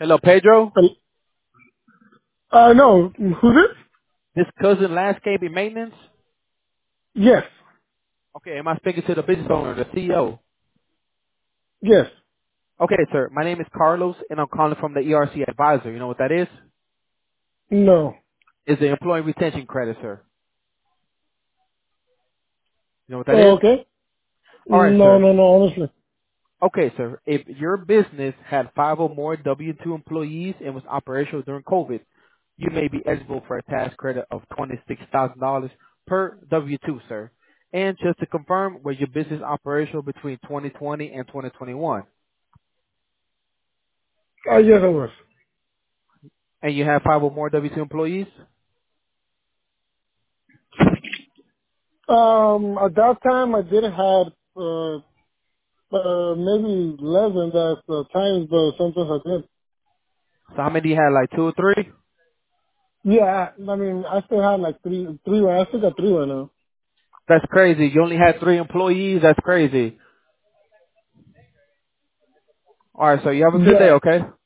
Hello, Pedro. No. Who's this? This cousin landscaping maintenance. Yes. Okay, am I speaking to the business owner, the CEO? Yes. Okay, sir. My name is Carlos, and I'm calling from the ERC Advisor. You know what that is? No. Is the employee retention credit, sir. You know what that Oh, is? okay. All right, No, sir. no, no, honestly. Okay, sir. If your business had 5 or more W-2 employees and was operational during COVID, you may be eligible for a tax credit of $26,000 per W-2, sir. And just to confirm, was your business operational between 2020 and 2021? Yes, I was. And you have 5 or more W-2 employees? At that time, I did have, maybe less than that times, but sometimes I did. So how many do you have, like 2 or 3? Yeah, I mean, I still have like three, I still got three right now. That's crazy. You only had 3 employees? That's crazy. All right, so you have a good day, Yeah. okay?